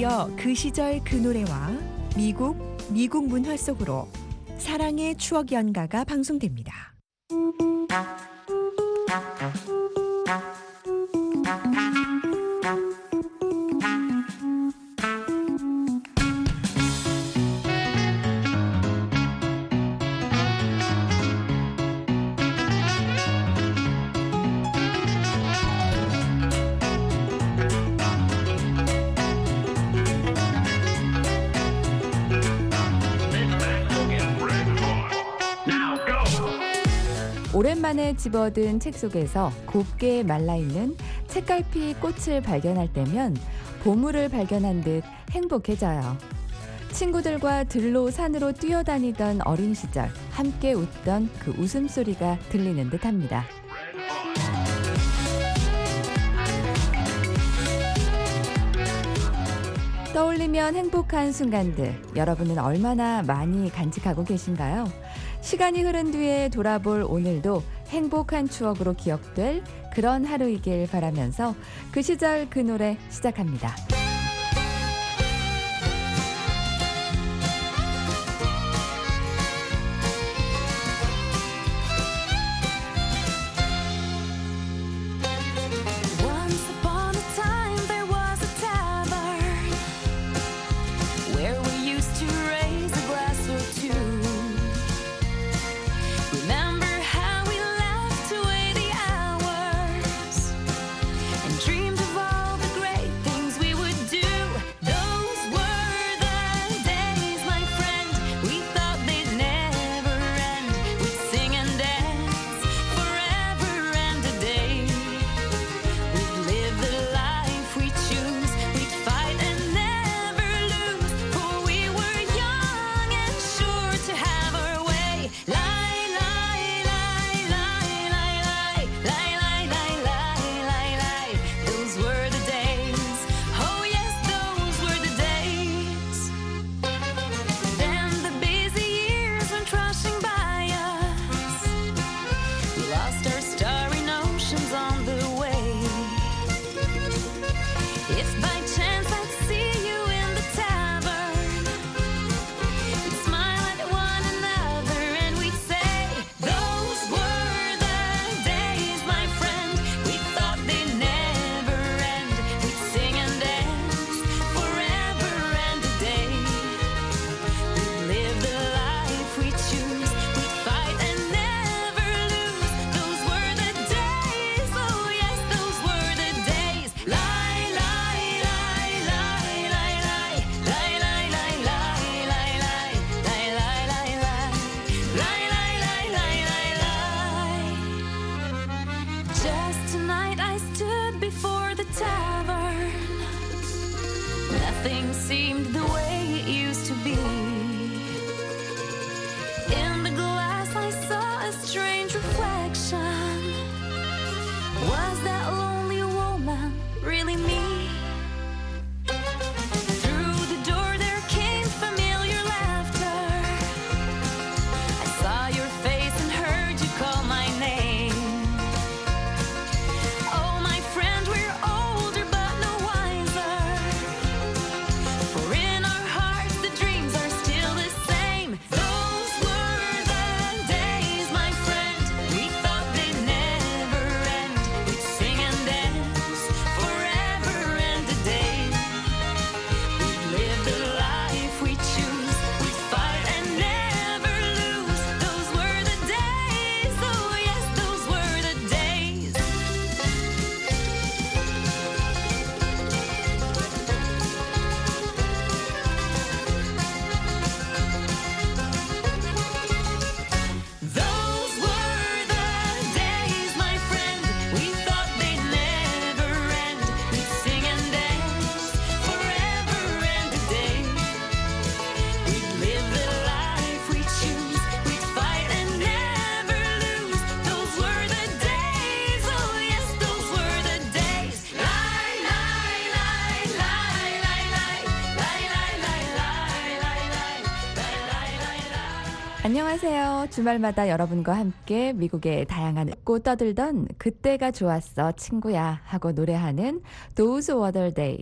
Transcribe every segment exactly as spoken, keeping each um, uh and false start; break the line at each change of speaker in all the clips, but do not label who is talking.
이어 그 시절 그 노래와 미국, 미국 문화 속으로 사랑의 추억 연가가 방송됩니다.
오랜만에 집어든 책 속에서 곱게 말라있는 책갈피 꽃을 발견할 때면 보물을 발견한 듯 행복해져요. 친구들과 들로 산으로 뛰어다니던 어린 시절 함께 웃던 그 웃음소리가 들리는 듯합니다. 떠올리면 행복한 순간들, 여러분은 얼마나 많이 간직하고 계신가요? 시간이 흐른 뒤에 돌아볼 오늘도 행복한 추억으로 기억될 그런 하루이길 바라면서 그 시절 그 노래 시작합니다.
Nothing seemed the way it used to be. In the glass I saw a strange reflection. Was that lonely woman really me? Through the door there came familiar laughter. I saw your face and heard you call my name. Oh my friend, we're older but no wiser. For in our hearts the dreams are still the same. Those were the days, my friend. We thought they'd never end. We'd sing and dance forever and a day. We'd live the life we choose. We'd fight and never lose. Those were the days. Oh yes, those were the days. Those were the days, my friend. We thought they'd never end. We'd sing and dance forever and a day. We'd live the life we choose. We'd fight and never lose. Those were the days. Oh yes, those were the days. Lie, lie, lie, lie, lie, lie, lie, lie, lie, lie, lie, lie, lie, lie, lie.
안녕하세요. 주말마다 여러분과 함께 미국의 다양한 웃고 떠들던 그때가 좋았어 친구야 하고 노래하는 Those Were the Days.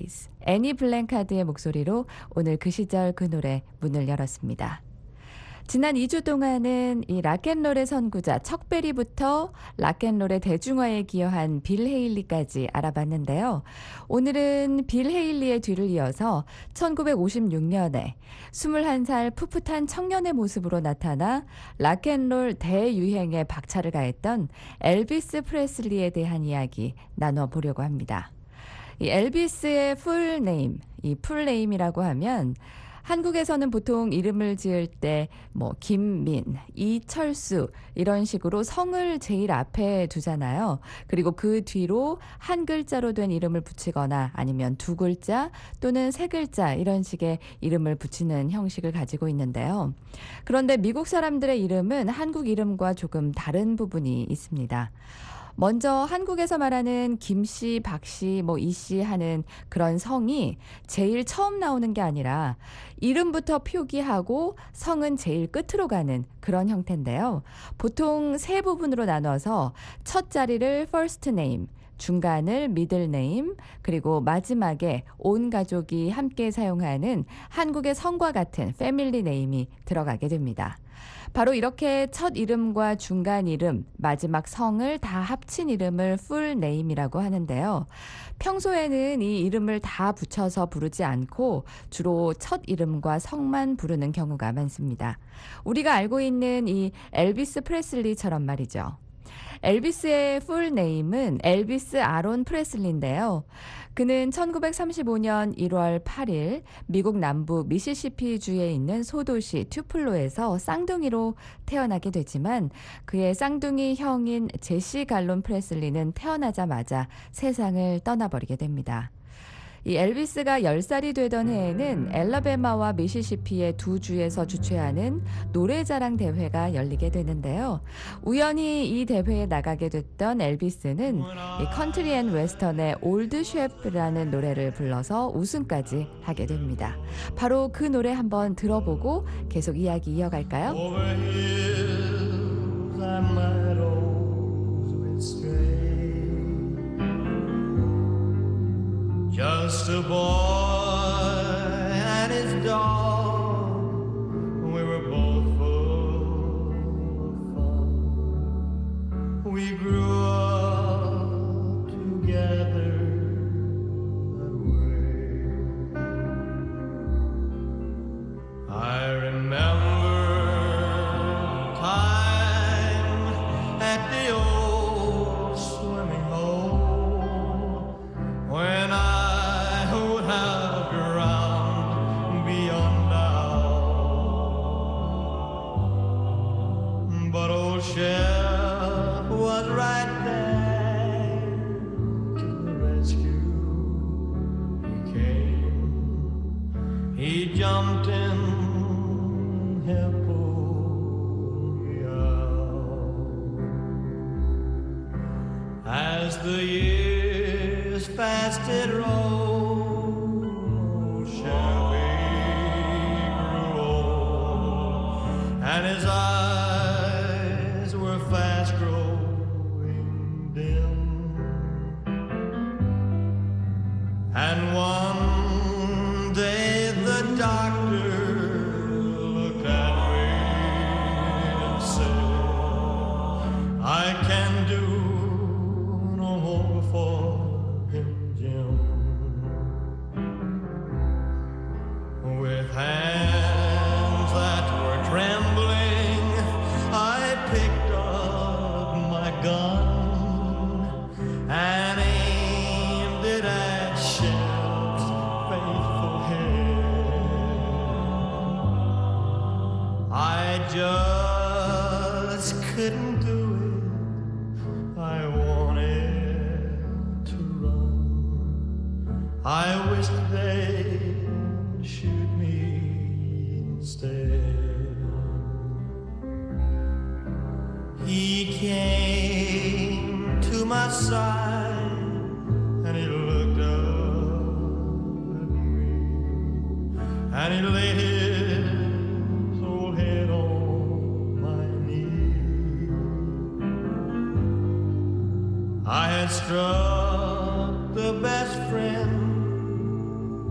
애니 블랭카드의 목소리로 오늘 그 시절 그 노래 문을 열었습니다. 지난 이 주 동안은 이 락앤롤의 선구자 척베리부터 락앤롤의 대중화에 기여한 빌 헤일리까지 알아봤는데요. 오늘은 빌 헤일리의 뒤를 이어서 천구백오십육 년에 스물한 살 풋풋한 청년의 모습으로 나타나 락앤롤 대유행에 박차를 가했던 엘비스 프레슬리에 대한 이야기 나눠보려고 합니다. 이 엘비스의 풀네임, 이 풀네임이라고 하면 한국에서는 보통 이름을 지을 때 뭐 김민, 이철수 이런 식으로 성을 제일 앞에 두잖아요. 그리고 그 뒤로 한 글자로 된 이름을 붙이거나 아니면 두 글자 또는 세 글자 이런 식의 이름을 붙이는 형식을 가지고 있는데요. 그런데 미국 사람들의 이름은 한국 이름과 조금 다른 부분이 있습니다. 먼저 한국에서 말하는 김씨, 박씨, 뭐 이씨 하는 그런 성이 제일 처음 나오는 게 아니라 이름부터 표기하고 성은 제일 끝으로 가는 그런 형태인데요. 보통 세 부분으로 나눠서 첫 자리를 first name, 중간을 middle name, 그리고 마지막에 온 가족이 함께 사용하는 한국의 성과 같은 family name이 들어가게 됩니다. 바로 이렇게 첫 이름과 중간 이름, 마지막 성을 다 합친 이름을 풀 네임이라고 하는데요. 평소에는 이 이름을 다 붙여서 부르지 않고 주로 첫 이름과 성만 부르는 경우가 많습니다. 우리가 알고 있는 이 엘비스 프레슬리처럼 말이죠. 엘비스의 풀 네임은 엘비스 아론 프레슬리인데요. 그는 천구백삼십오 년 일월 팔일 미국 남부 미시시피주에 있는 소도시 튜플로에서 쌍둥이로 태어나게 되지만 그의 쌍둥이 형인 제시 갈론 프레슬리는 태어나자마자 세상을 떠나버리게 됩니다. 이 엘비스가 열 살이 되던 해에는 엘라베마와 미시시피의 두 주에서 주최하는 노래자랑 대회가 열리게 되는데요. 우연히 이 대회에 나가게 됐던 엘비스는 이 컨트리 앤 웨스턴의 올드 셰프라는 노래를 불러서 우승까지 하게 됩니다. 바로 그 노래 한번 들어보고 계속 이야기 이어갈까요?
Over hills and meadows we stray. Just a boy and his dog. We were both full of fun. We grew up together that way. I remember time at the old swimming hole when I would have drowned beyond doubt. But old Chef was right there to the rescue. He came, he jumped in. As the years fast did roll, Chevy grew old, and his eyes were fast growing dim. And one day the doctor looked at me and said, I can do for him, Jim. With hands that were trembling, I picked up my gun and aimed it at Chef's faithful head. I just couldn't do it. I wanted to run. I wished they'd shoot me instead. He came to my side and he looked up at me and he laid his old head on my knee. I had struck the best friend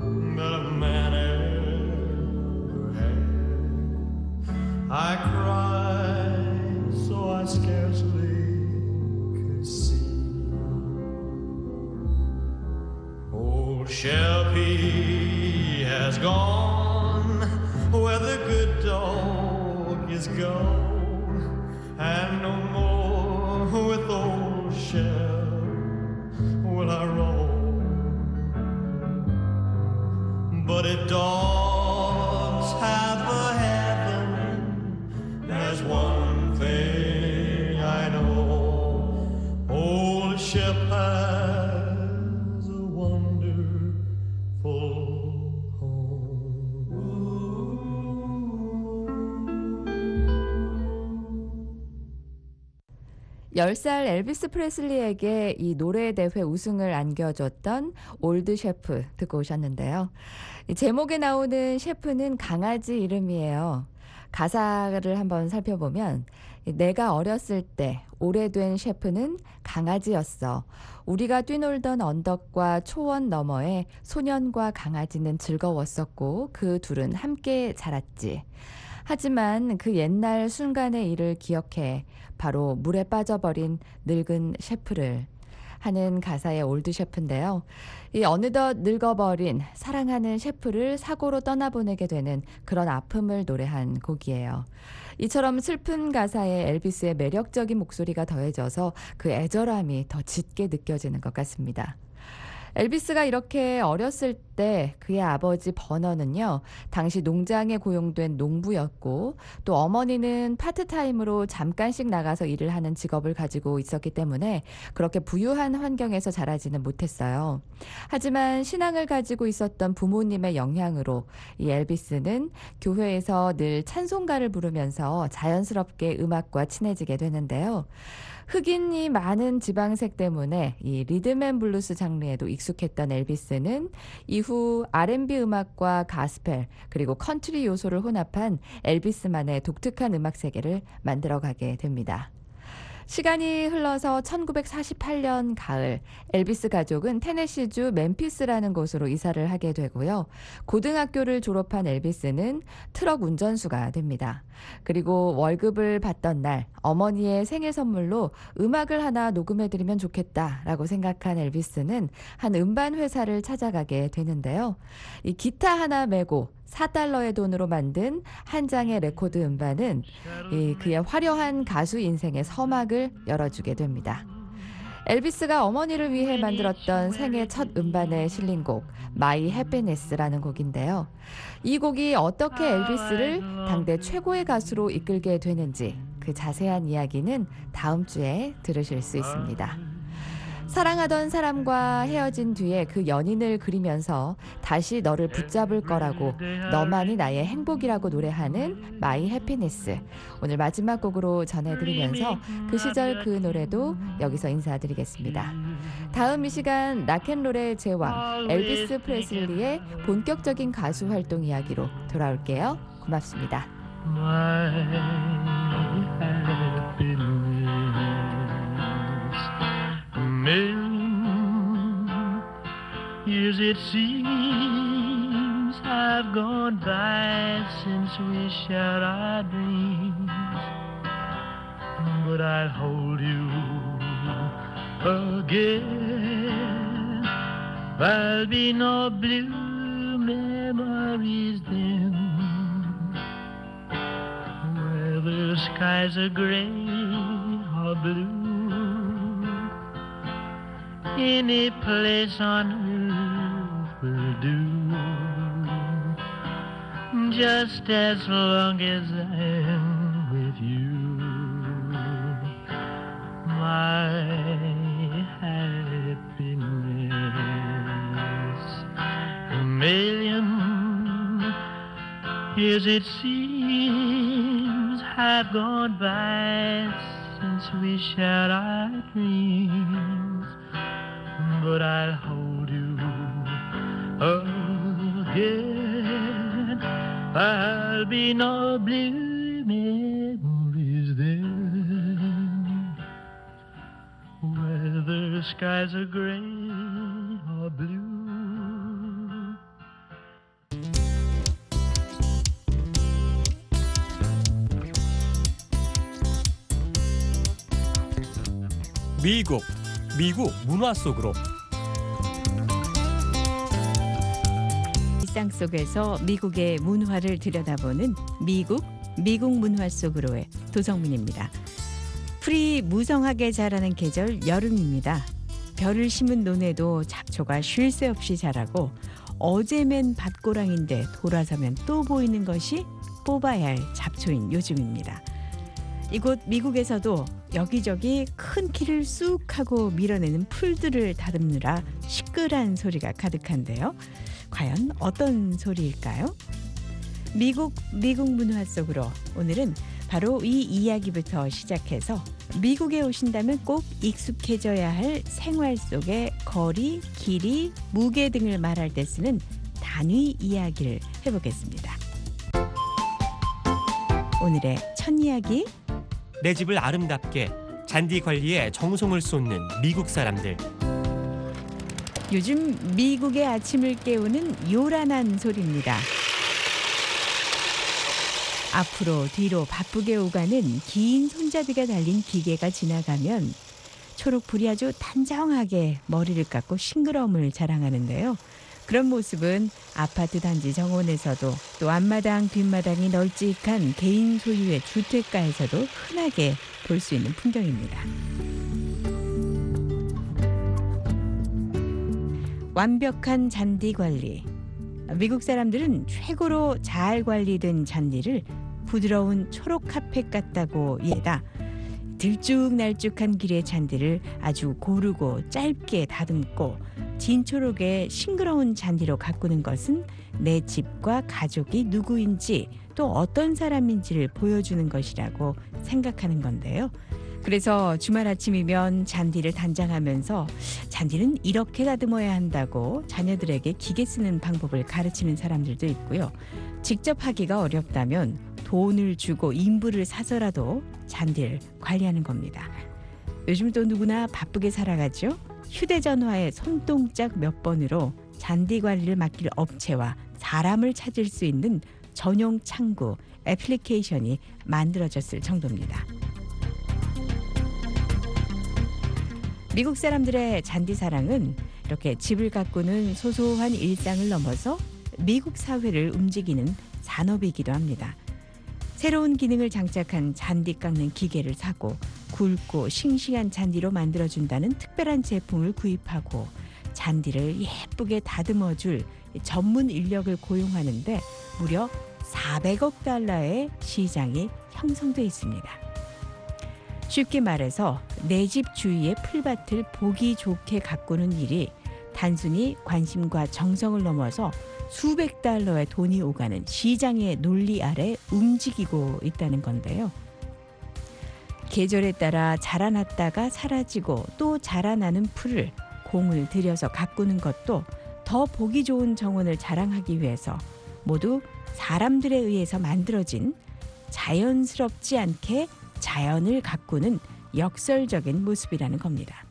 gone where the good dog is gone, and no more with old Shell will I roam. But if dogs have a heaven, there's one thing I know: old Shep has a wonderful
열 살 엘비스 프레슬리에게 이 노래대회 우승을 안겨줬던 올드 셰프 듣고 오셨는데요. 이 제목에 나오는 셰프는 강아지 이름이에요. 가사를 한번 살펴보면 내가 어렸을 때 오래된 셰프는 강아지였어. 우리가 뛰놀던 언덕과 초원 너머에 소년과 강아지는 즐거웠었고 그 둘은 함께 자랐지. 하지만 그 옛날 순간의 일을 기억해 바로 물에 빠져버린 늙은 셰프를 하는 가사의 올드 셰프인데요. 이 어느덧 늙어버린 사랑하는 셰프를 사고로 떠나보내게 되는 그런 아픔을 노래한 곡이에요. 이처럼 슬픈 가사에 엘비스의 매력적인 목소리가 더해져서 그 애절함이 더 짙게 느껴지는 것 같습니다. 엘비스가 이렇게 어렸을 때 그의 아버지 버너는요, 당시 농장에 고용된 농부였고 또 어머니는 파트타임으로 잠깐씩 나가서 일을 하는 직업을 가지고 있었기 때문에 그렇게 부유한 환경에서 자라지는 못했어요. 하지만 신앙을 가지고 있었던 부모님의 영향으로 이 엘비스는 교회에서 늘 찬송가를 부르면서 자연스럽게 음악과 친해지게 되는데요. 흑인이 많은 지방색 때문에 이 리듬앤블루스 장르에도 익숙했던 엘비스는 이후 알앤비 음악과 가스펠 그리고 컨트리 요소를 혼합한 엘비스만의 독특한 음악 세계를 만들어가게 됩니다. 시간이 흘러서 천구백사십팔 년 가을, 엘비스 가족은 테네시주 멤피스라는 곳으로 이사를 하게 되고요. 고등학교를 졸업한 엘비스는 트럭 운전수가 됩니다. 그리고 월급을 받던 날 어머니의 생일 선물로 음악을 하나 녹음해드리면 좋겠다라고 생각한 엘비스는 한 음반 회사를 찾아가게 되는데요. 이 기타 하나 메고 사 달러의 돈으로 만든 한 장의 레코드 음반은 이 그의 화려한 가수 인생의 서막을 열어주게 됩니다. 엘비스가 어머니를 위해 만들었던 생애 첫 음반에 실린 곡 마이 해피니스라는 곡인데요. 이 곡이 어떻게 엘비스를 당대 최고의 가수로 이끌게 되는지 그 자세한 이야기는 다음 주에 들으실 수 있습니다. 사랑하던 사람과 헤어진 뒤에 그 연인을 그리면서 다시 너를 붙잡을 거라고 너만이 나의 행복이라고 노래하는 마이 해피니스. 오늘 마지막 곡으로 전해드리면서 그 시절 그 노래도 여기서 인사드리겠습니다. 다음 이 시간 락앤롤의 제왕 엘비스 프레슬리의 본격적인 가수 활동 이야기로 돌아올게요. 고맙습니다.
Million years it seems have gone by since we shared our dreams, but I'll hold you again. There'll be no blue memories then, whether skies are gray or blue. Any place on earth will do, just as long as I'm with you. My happiness, a million years it seems have gone by since we shared our dreams, but I'll hold you again. There'll be no blue memories then, whether skies are gray or blue.
미국, 미국 문화 속으로
일상 속에서 미국의 문화를 들여다보는 미국, 미국 문화 속으로의 도성민입니다. 풀이 무성하게 자라는 계절 여름입니다. 벼를 심은 논에도 잡초가 쉴 새 없이 자라고 어제 맨 밭고랑인데 돌아서면 또 보이는 것이 뽑아야 할 잡초인 요즘입니다. 이곳 미국에서도 여기저기 큰 키를 쑥 하고 밀어내는 풀들을 다듬느라 시끌한 소리가 가득한데요. 과연 어떤 소리일까요? 미국, 미국 문화 속으로 오늘은 바로 이 이야기부터 시작해서 미국에 오신다면 꼭 익숙해져야 할 생활 속의 거리, 길이, 무게 등을 말할 때 쓰는 단위 이야기를 해보겠습니다. 오늘의 첫 이야기,
내 집을 아름답게 잔디 관리에 정성을 쏟는 미국 사람들.
요즘 미국의 아침을 깨우는 요란한 소리입니다. 앞으로 뒤로 바쁘게 오가는 긴 손잡이가 달린 기계가 지나가면 초록불이 아주 단정하게 머리를 깎고 싱그러움을 자랑하는데요. 그런 모습은 아파트 단지 정원에서도 또 앞마당 뒷마당이 널찍한 개인 소유의 주택가에서도 흔하게 볼 수 있는 풍경입니다. 완벽한 잔디 관리. 미국 사람들은 최고로 잘 관리된 잔디를 부드러운 초록 카펫 같다고 이해다. 들쭉날쭉한 길의 잔디를 아주 고르고 짧게 다듬고 진초록의 싱그러운 잔디로 가꾸는 것은 내 집과 가족이 누구인지 또 어떤 사람인지를 보여주는 것이라고 생각하는 건데요. 그래서 주말 아침이면 잔디를 단장하면서 잔디는 이렇게 다듬어야 한다고 자녀들에게 기계 쓰는 방법을 가르치는 사람들도 있고요. 직접 하기가 어렵다면 돈을 주고 인부를 사서라도 잔디를 관리하는 겁니다. 요즘 또 누구나 바쁘게 살아가죠. 휴대전화의 손동작 몇 번으로 잔디 관리를 맡길 업체와 사람을 찾을 수 있는 전용 창구, 애플리케이션이 만들어졌을 정도입니다. 미국 사람들의 잔디 사랑은 이렇게 집을 가꾸는 소소한 일상을 넘어서 미국 사회를 움직이는 산업이기도 합니다. 새로운 기능을 장착한 잔디 깎는 기계를 사고 굵고 싱싱한 잔디로 만들어준다는 특별한 제품을 구입하고 잔디를 예쁘게 다듬어줄 전문 인력을 고용하는데 무려 사백억 달러의 시장이 형성돼 있습니다. 쉽게 말해서 내 집 주위의 풀밭을 보기 좋게 가꾸는 일이 단순히 관심과 정성을 넘어서 수백 달러의 돈이 오가는 시장의 논리 아래 움직이고 있다는 건데요. 계절에 따라 자라났다가 사라지고 또 자라나는 풀을 공을 들여서 가꾸는 것도 더 보기 좋은 정원을 자랑하기 위해서 모두 사람들에 의해서 만들어진 자연스럽지 않게 자연을 가꾸는 역설적인 모습이라는 겁니다.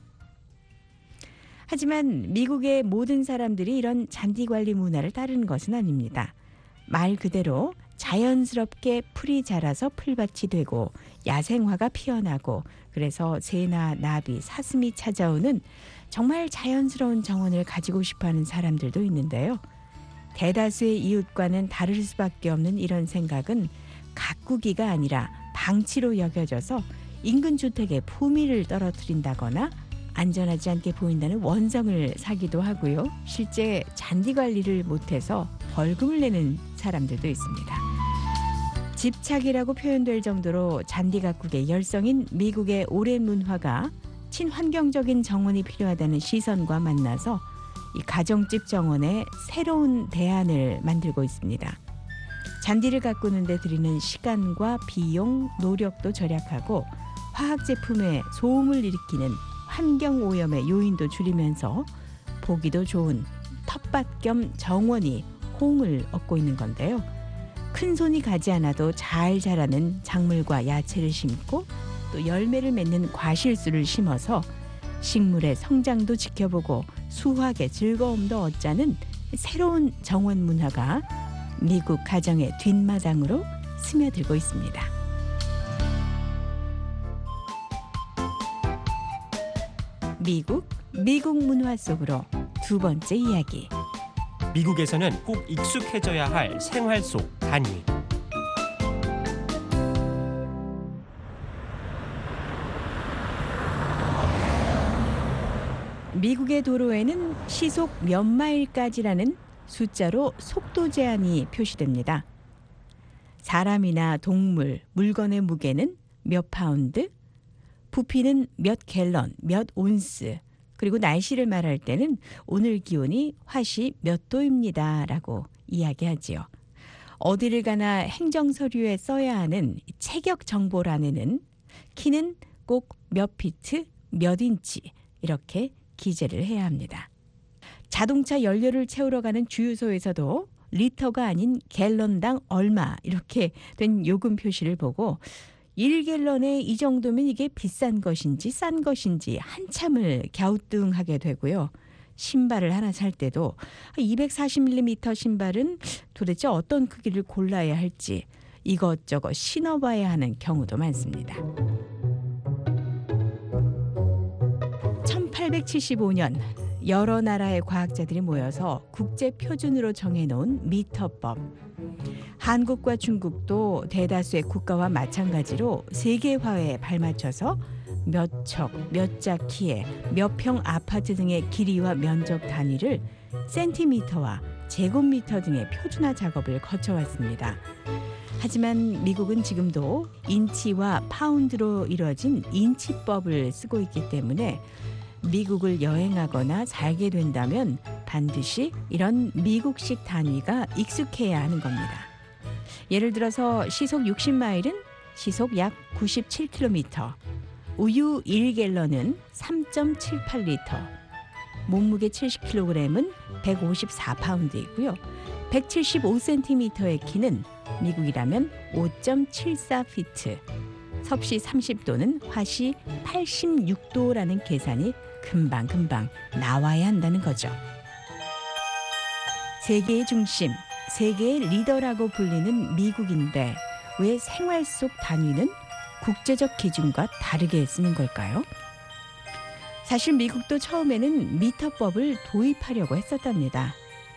하지만 미국의 모든 사람들이 이런 잔디 관리 문화를 따르는 것은 아닙니다. 말 그대로 자연스럽게 풀이 자라서 풀밭이 되고 야생화가 피어나고 그래서 새나 나비, 사슴이 찾아오는 정말 자연스러운 정원을 가지고 싶어하는 사람들도 있는데요. 대다수의 이웃과는 다를 수밖에 없는 이런 생각은 가꾸기가 아니라 방치로 여겨져서 인근 주택의 품위를 떨어뜨린다거나 안전하지 않게 보인다는 원성을 사기도 하고요. 실제 잔디 관리를 못해서 벌금을 내는 사람들도 있습니다. 집착이라고 표현될 정도로 잔디 가꾸기에 열성인 미국의 오랜 문화가 친환경적인 정원이 필요하다는 시선과 만나서 이 가정집 정원에 새로운 대안을 만들고 있습니다. 잔디를 가꾸는 데 들이는 시간과 비용, 노력도 절약하고 화학 제품의 소음을 일으키는 환경 오염의 요인도 줄이면서 보기도 좋은 텃밭 겸 정원이 호응을 얻고 있는 건데요. 큰 손이 가지 않아도 잘 자라는 작물과 야채를 심고 또 열매를 맺는 과실수를 심어서 식물의 성장도 지켜보고 수확의 즐거움도 얻자는 새로운 정원 문화가 미국 가정의 뒷마당으로 스며들고 있습니다. 미국, 미국 문화 속으로 두 번째 이야기.
미국에서는 꼭 익숙해져야 할 생활 속 단위.
미국의 도로에는 시속 몇 마일까지라는 숫자로 속도 제한이 표시됩니다. 사람이나 동물, 물건의 무게는 몇 파운드, 부피는 몇 갤런, 몇 온스, 그리고 날씨를 말할 때는 오늘 기온이 화씨 몇 도입니다 라고 이야기하지요. 어디를 가나 행정서류에 써야 하는 체격 정보란에는 키는 꼭 몇 피트, 몇 인치 이렇게 기재를 해야 합니다. 자동차 연료를 채우러 가는 주유소에서도 리터가 아닌 갤런당 얼마 이렇게 된 요금 표시를 보고 일 갤런에 이 정도면 이게 비싼 것인지 싼 것인지 한참을 갸우뚱하게 되고요. 신발을 하나 살 때도 이백사십 밀리미터 신발은 도대체 어떤 크기를 골라야 할지 이것저것 신어봐야 하는 경우도 많습니다. 천팔백칠십오 년 여러 나라의 과학자들이 모여서 국제 표준으로 정해놓은 미터법. 한국과 중국도 대다수의 국가와 마찬가지로 세계화에 발맞춰서 몇 척, 몇 자 키에 몇 평 아파트 등의 길이와 면적 단위를 센티미터와 제곱미터 등의 표준화 작업을 거쳐왔습니다. 하지만 미국은 지금도 인치와 파운드로 이뤄진 인치법을 쓰고 있기 때문에 미국을 여행하거나 살게 된다면 반드시 이런 미국식 단위가 익숙해야 하는 겁니다. 예를 들어서 시속 육십 마일은 시속 약 구십칠 킬로미터, 우유 일 갤런은 삼 점 칠팔 리터, 몸무게 칠십 킬로그램은 백오십사 파운드이고요. 백칠십오 센티미터의 키는 미국이라면 오 점 칠사 피트, 섭씨 삼십 도는 화씨 팔십육 도라는 계산이 금방금방 나와야 한다는 거죠. 세계의 중심, 세계의 리더라고 불리는 미국인데 왜 생활 속 단위는 국제적 기준과 다르게 쓰는 걸까요? 사실 미국도 처음에는 미터법을 도입하려고 했었답니다.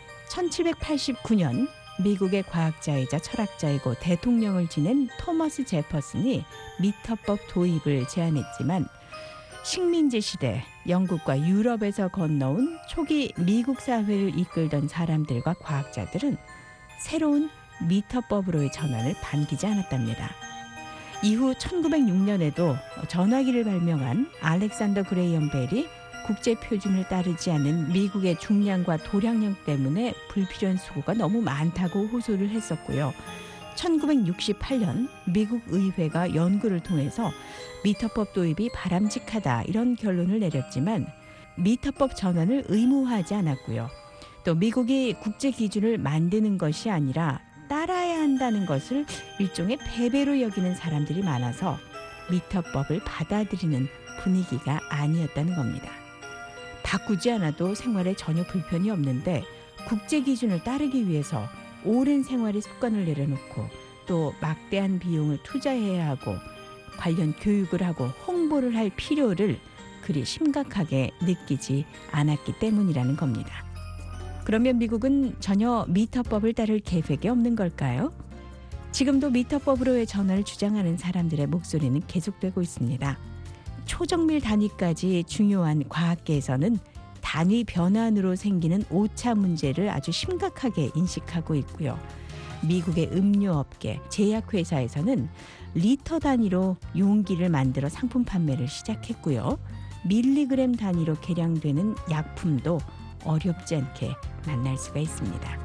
천칠백팔십구 년 미국의 과학자이자 철학자이고 대통령을 지낸 토머스 제퍼슨이 미터법 도입을 제안했지만 식민지 시대 영국과 유럽에서 건너온 초기 미국 사회를 이끌던 사람들과 과학자들은 새로운 미터법으로의 전환을 반기지 않았답니다. 이후 천구백육 년에도 전화기를 발명한 알렉산더 그레이엄 벨이 국제 표준을 따르지 않는 미국의 중량과 도량령 때문에 불필요한 수고가 너무 많다고 호소를 했었고요. 천구백육십팔 년 미국 의회가 연구를 통해서 미터법 도입이 바람직하다 이런 결론을 내렸지만 미터법 전환을 의무화하지 않았고요. 또 미국이 국제 기준을 만드는 것이 아니라 따라야 한다는 것을 일종의 패배로 여기는 사람들이 많아서 미터법을 받아들이는 분위기가 아니었다는 겁니다. 바꾸지 않아도 생활에 전혀 불편이 없는데 국제 기준을 따르기 위해서 오랜 생활의 습관을 내려놓고 또 막대한 비용을 투자해야 하고 관련 교육을 하고 홍보를 할 필요를 그리 심각하게 느끼지 않았기 때문이라는 겁니다. 그러면 미국은 전혀 미터법을 따를 계획이 없는 걸까요? 지금도 미터법으로의 전환을 주장하는 사람들의 목소리는 계속되고 있습니다. 초정밀 단위까지 중요한 과학계에서는 단위 변환으로 생기는 오차 문제를 아주 심각하게 인식하고 있고요. 미국의 음료업계, 제약회사에서는 리터 단위로 용기를 만들어 상품 판매를 시작했고요. 밀리그램 단위로 계량되는 약품도 어렵지 않게 만날 수가 있습니다.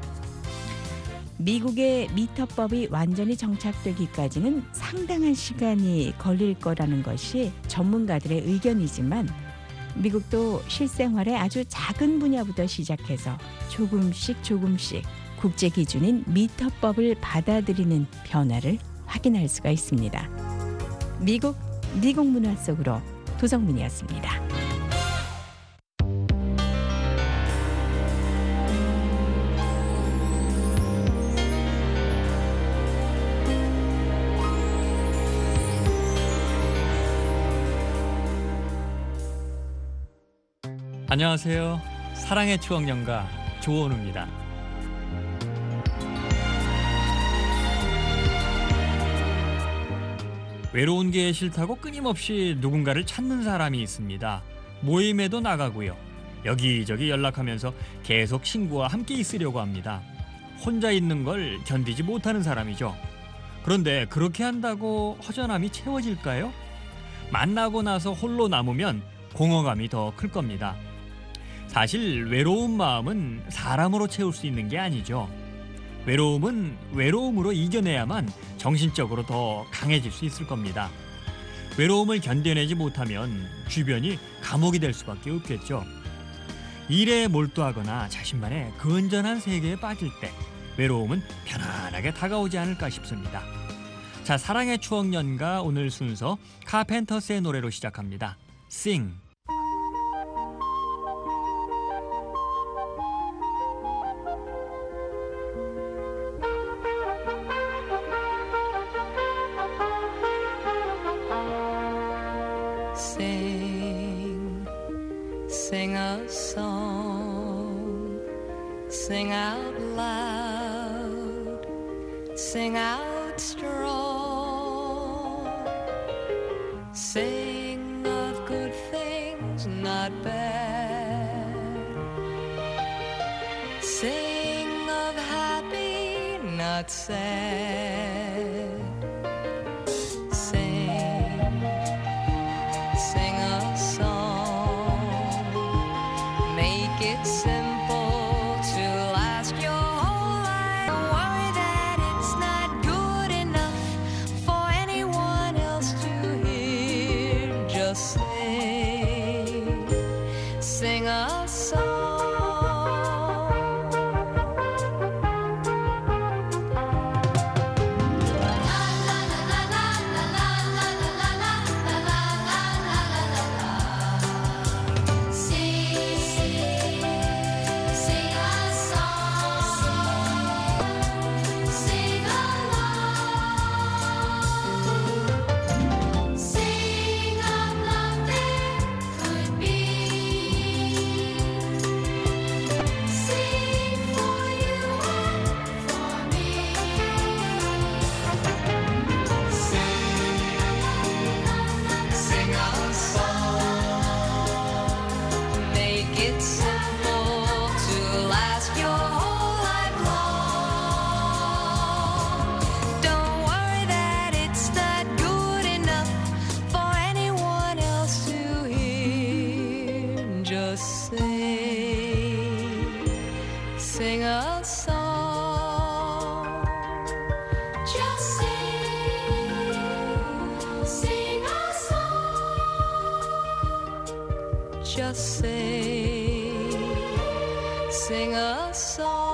미국의 미터법이 완전히 정착되기까지는 상당한 시간이 걸릴 거라는 것이 전문가들의 의견이지만 미국도 실생활의 아주 작은 분야부터 시작해서 조금씩 조금씩 국제 기준인 미터법을 받아들이는 변화를 확인할 수가 있습니다. 미국, 미국 문화 속으로 도성민이었습니다.
안녕하세요. 사랑의 추억 연가 조원우입니다. 외로운 게 싫다고 끊임없이 누군가를 찾는 사람이 있습니다. 모임에도 나가고요. 여기저기 연락하면서 계속 친구와 함께 있으려고 합니다. 혼자 있는 걸 견디지 못하는 사람이죠. 그런데 그렇게 한다고 허전함이 채워질까요? 만나고 나서 홀로 남으면 공허감이 더 클 겁니다. 사실 외로운 마음은 사람으로 채울 수 있는 게 아니죠. 외로움은 외로움으로 이겨내야만 정신적으로 더 강해질 수 있을 겁니다. 외로움을 견뎌내지 못하면 주변이 감옥이 될 수밖에 없겠죠. 일에 몰두하거나 자신만의 건전한 세계에 빠질 때 외로움은 편안하게 다가오지 않을까 싶습니다. 자, 사랑의 추억 연가 오늘 순서 카펜터스의 노래로 시작합니다. Sing.
Sing, sing a song, sing out loud, sing out strong, sing of good things, not bad, sing of happy, not sad. Sing a song. Sing a song. Just sing, sing a song. Just sing, sing a song.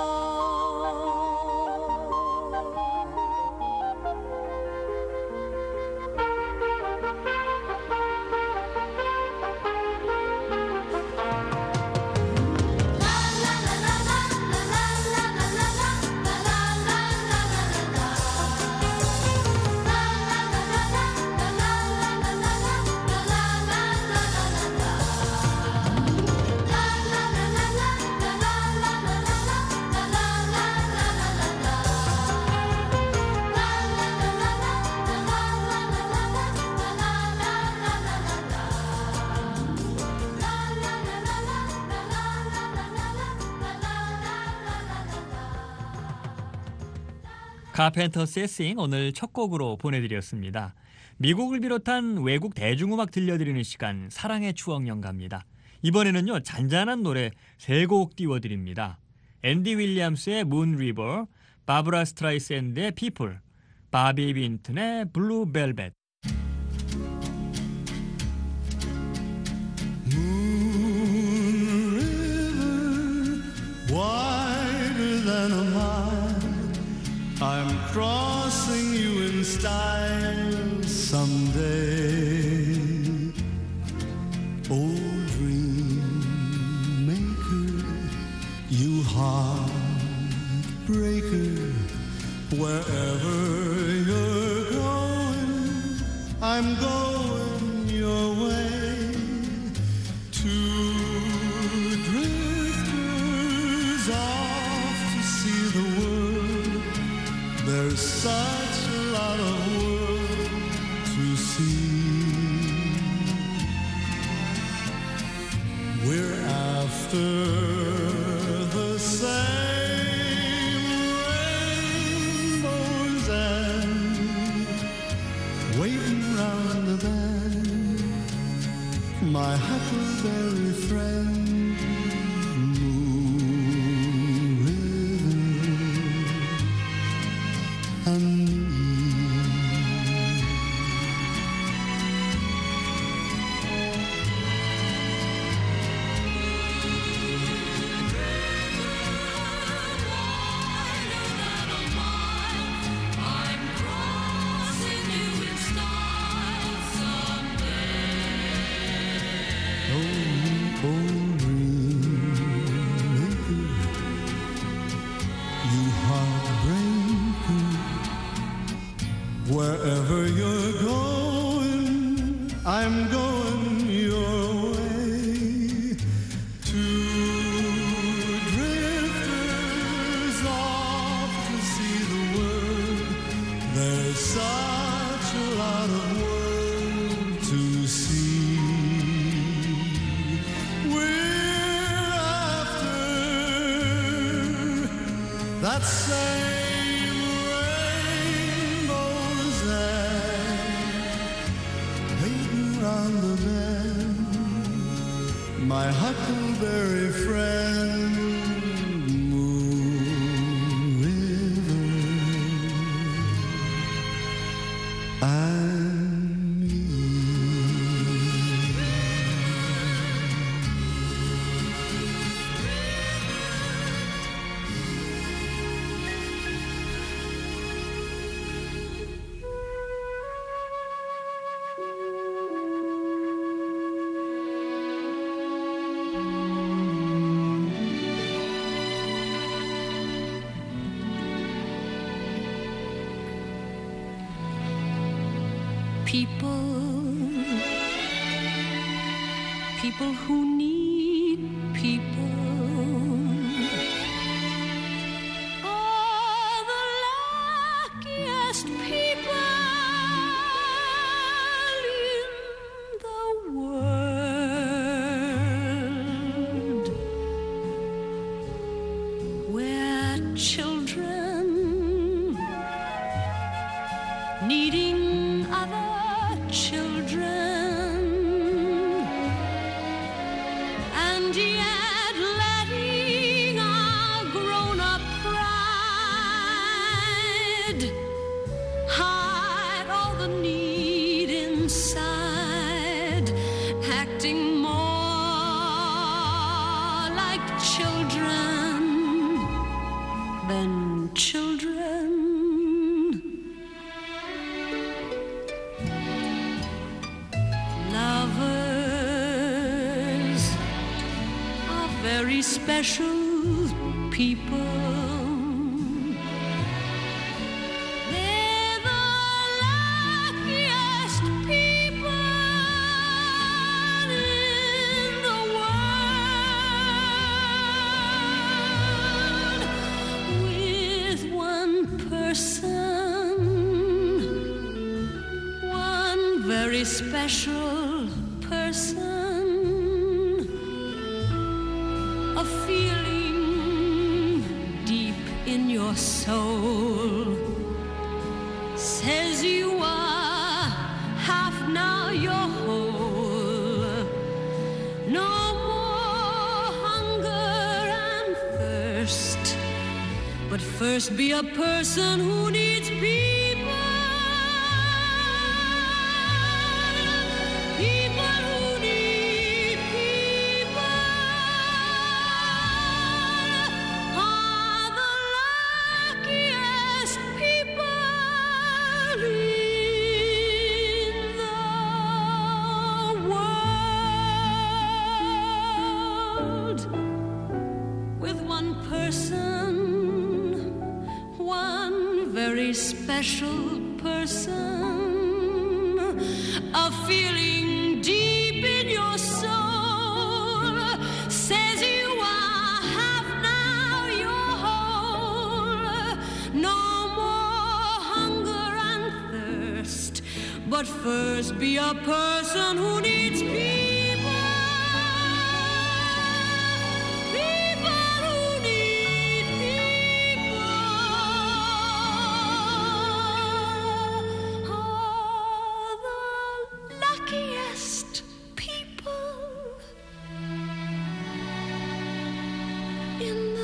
카펜터스의 Sing 오늘 첫 곡으로 보내드렸습니다. 미국을 비롯한 외국 대중음악 들려드리는 시간 사랑의 추억 연가입니다. 이번에는요 잔잔한 노래 세 곡 띄워드립니다. 앤디 윌리엄스의 Moon River, 바브라 스트라이샌드의 People, 바비 빈튼의 Blue Velvet.
Moon River, wider than a mile. I'm crossing you in style someday. Old dream maker, you heartbreaker, wherever you're going, I'm going your way. Two drifters off to see the world. There's such a lot of world see. We're after the same rainbows and waiting round the bend, my huckleberry friend, Moon River, and me. Wherever you're going, I'm going your way. Two drifters off to see the world. There's such a lot of world to see. We're after that same my huckleberry friend, Moon River, and you.
People, people who need people are the luckiest people in the world. Where children needing other children, and yet letting our grown-up pride hide all the need inside, acting more like children than children. Very special people. They're the luckiest people in the world. With one person, one very special person, a feeling deep in your soul says you are half now you're whole. No more hunger and thirst, but first be a person who needs people. Special person, a feeling deep in your soul says you are half now you're whole. No more hunger and thirst, but but first be a person who needs people. People who need people are the luckiest people in the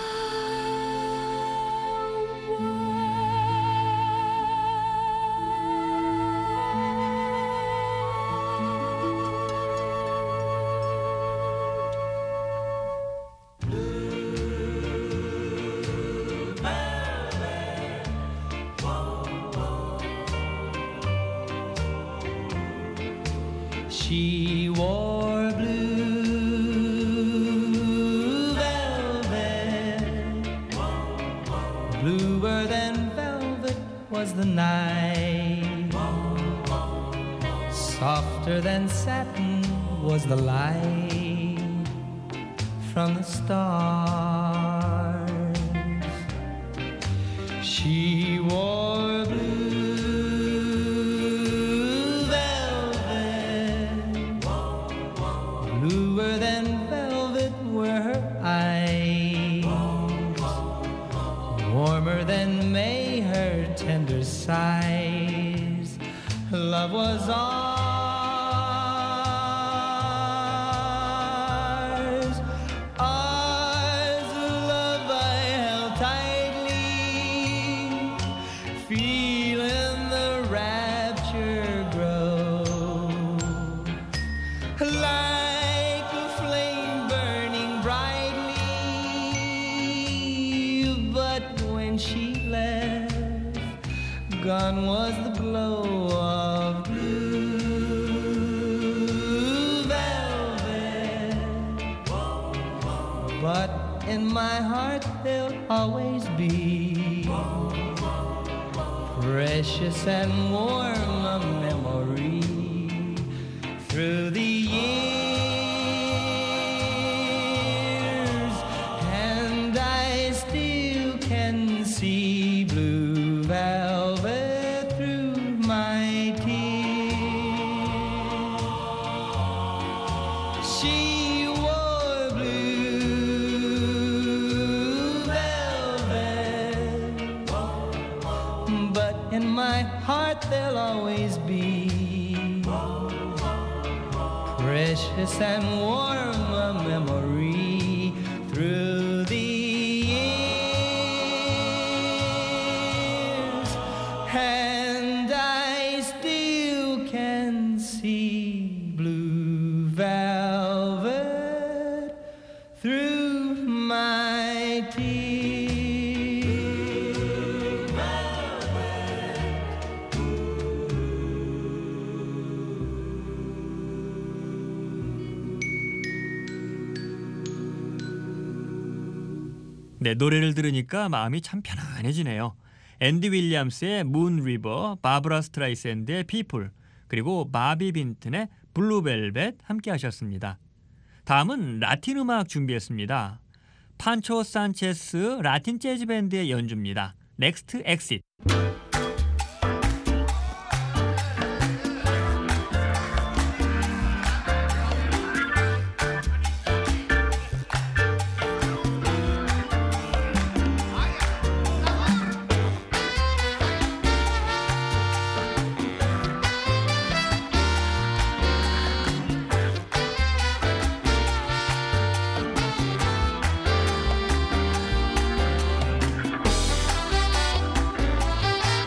She wore blue velvet, bluer than velvet was the night, softer than satin was the light from the stars. She wore blue velvet, bluer than velvet were her eyes, warmer than May her tender sighs. Love was ours, ours, love I held tightly, feeling the rapture grow, like a flame burning brightly. But when she left, gone was the glow of blue velvet. But in my heart there'll always be precious and warm a memory through the years, and I still can see blue velvet through my tears. She wore blue velvet, but in my heart there'll always be precious and warm a memory through the years, and I still can see blue velvet through my tears.
네, 노래를 들으니까 마음이 참 편안해지네요. 앤디 윌리엄스의 문 리버, 바브라 스트라이샌드의 피플, 그리고 바비 빈튼의 블루벨벳 함께 하셨습니다. 다음은 라틴 음악 준비했습니다. 판초 산체스 라틴 재즈 밴드의 연주입니다. 넥스트 엑싯.
Thank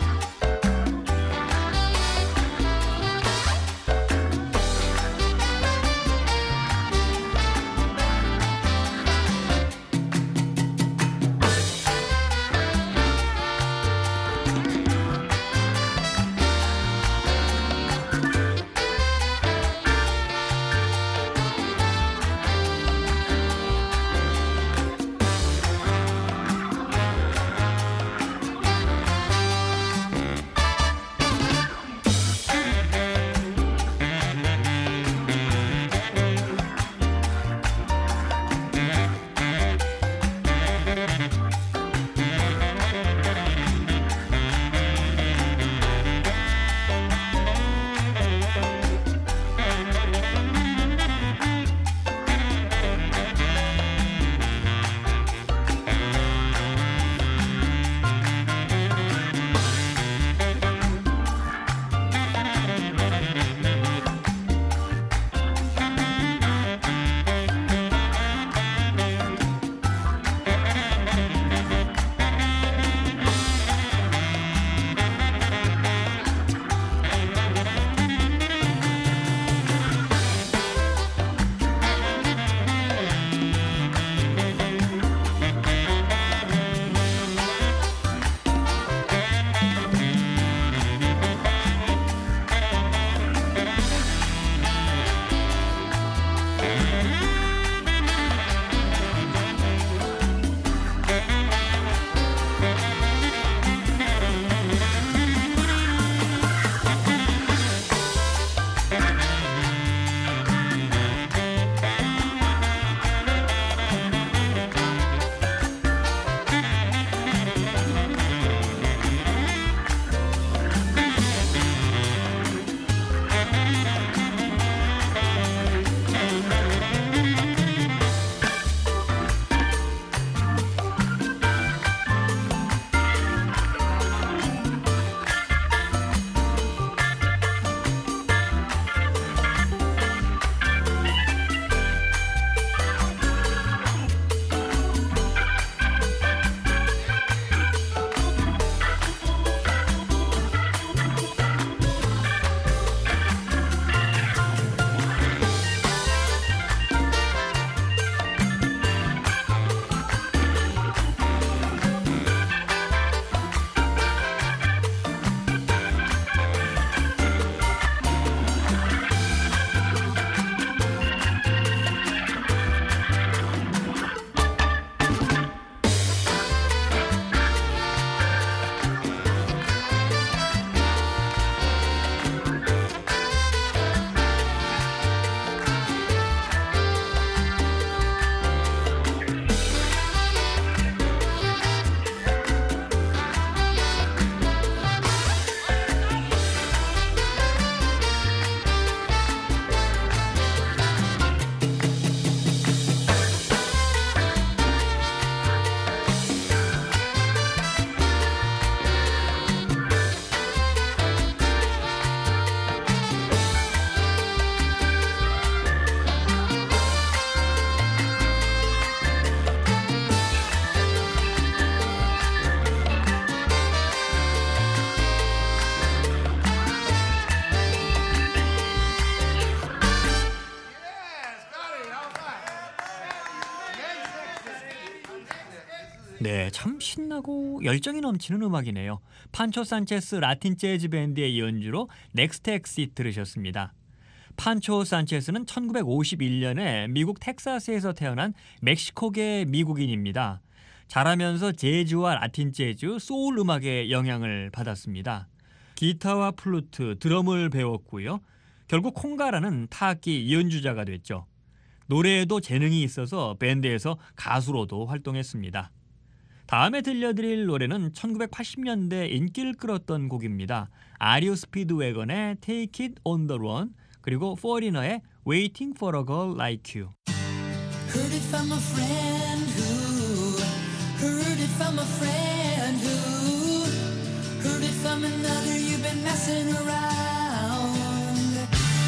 네, 참 신나고 열정이 넘치는 음악이네요. 판초 산체스 라틴 재즈 밴드의 연주로 넥스트 엑싯 들으셨습니다. 판초 산체스는 천구백오십일 년에 미국 텍사스에서 태어난 멕시코계 미국인입니다. 자라면서 재즈와 라틴 재즈, 소울 음악의 영향을 받았습니다. 기타와 플루트, 드럼을 배웠고요. 결국 콩가라는 타악기 연주자가 됐죠. 노래에도 재능이 있어서 밴드에서 가수로도 활동했습니다. 다음에 들려드릴 노래는 천구백팔십 년대 인기를 끌었던 곡입니다. 아리오 스피드웨건의 Take It on the Run, 그리고 포리너의 Waiting for a Girl Like You.
Heard it from a friend who heard it from a friend who heard it from another. You've been messing around.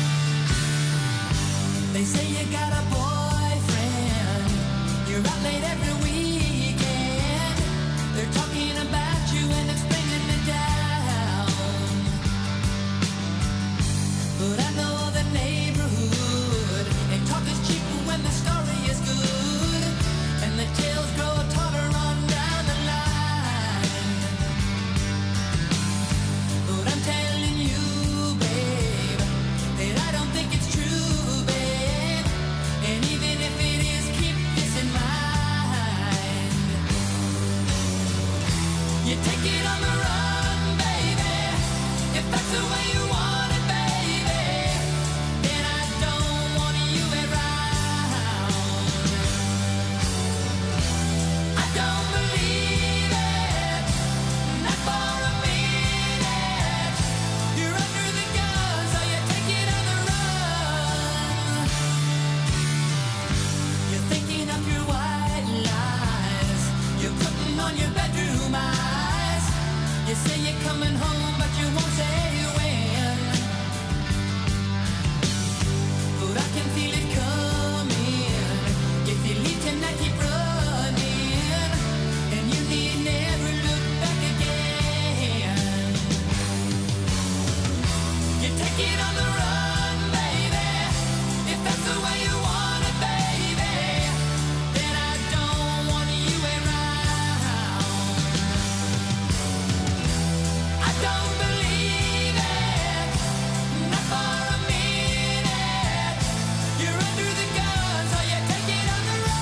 They say you got a boyfriend. You're out late every weekend. They're talking about you and it's bringing me down. But I know the neighborhood, and talk is cheap when the story is good, and the tales grow taller on down the line. But I'm telling you, babe, that I don't think it's true, babe. And even if it is, keep this in mind. You take it on the run, baby, if that's the way you want it, baby. Then I don't want you around. I don't believe it, not for a minute. You're under the gun, so you take it on the run. You're thinking of your white lies. You're putting on your bedroom eyes. You say you're coming home, but you won't say when. But I can feel it coming. If you leave tonight, keep running, and you need never look back again. You take it on the run, baby, if that's the way you want it, baby. Then I don't want you around. I don't believe it, not for a minute. You're under the gun, so you take it on the run.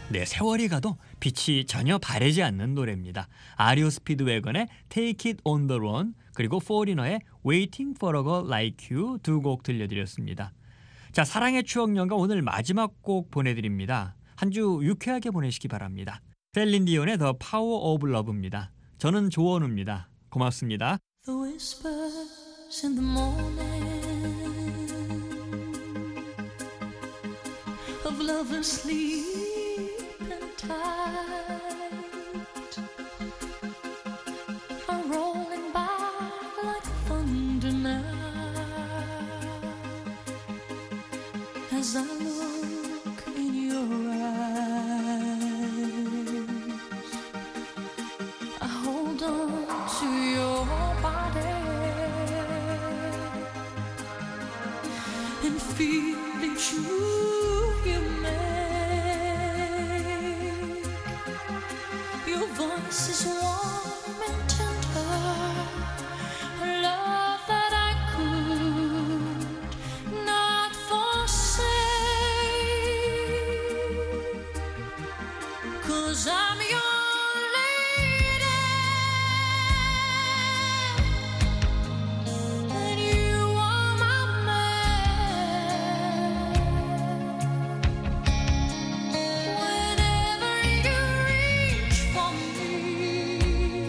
네, 세월이 가도 빛이 전혀 바래지 않는 노래입니다. 아리오 스피드웨건의 Take It On The Run 그리고 포리너의 Waiting For A Girl Like You 두 곡 들려드렸습니다. 자, 사랑의 추억 연가 오늘 마지막 곡 보내드립니다. 한 주 유쾌하게 보내시기 바랍니다. 셀린 디온의 The Power of Love입니다. 저는 조원우입니다. 고맙습니다.
The whispers in the morning of lovers sleeping tight are rolling by like thunder now as I look in your eyes. I hold on to your body and feel it's you you make. Your voice is warm and tender, a love that I could not forsake, 'cause I'm your and you are my man. Whenever you reach for me,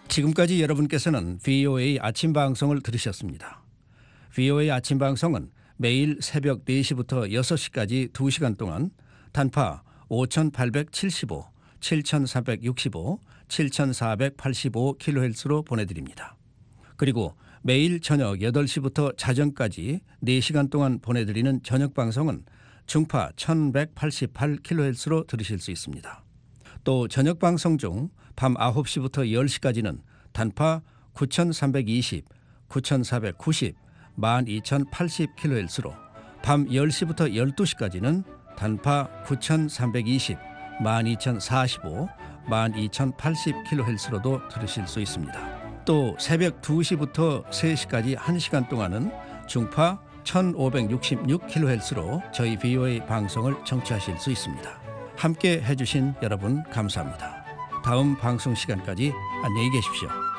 지금까지 여러분께서는 브이오에이 아침 방송을 들으셨습니다. 브이오에이 아침 방송은 매일 새벽 네 시부터 여섯 시까지 두 시간 동안 단파 오천팔백칠십오, 칠천삼백육십오, 칠천사백팔십오 킬로헤르츠로 보내드립니다. 그리고 매일 저녁 여덟 시부터 자정까지 네 시간 동안 보내드리는 저녁 방송은 중파 천백팔십팔 킬로헤르츠로 들으실 수 있습니다. 또 저녁 방송 중 밤 아홉 시부터 열 시까지는 단파 구천삼백이십, 구천사백구십, 만 이천팔십 킬로헤르츠로 밤 열 시부터 열두 시까지는 단파 구천삼백이십, 만 이천사십오, 만 이천팔십 킬로헤르츠로도 들으실 수 있습니다. 또 새벽 두 시부터 세 시까지 한 시간 동안은 중파 천오백육십육 킬로헤르츠로 저희 브이오에이 방송을 청취하실 수 있습니다. 함께 해주신 여러분 감사합니다. 다음 방송 시간까지 안녕히 계십시오.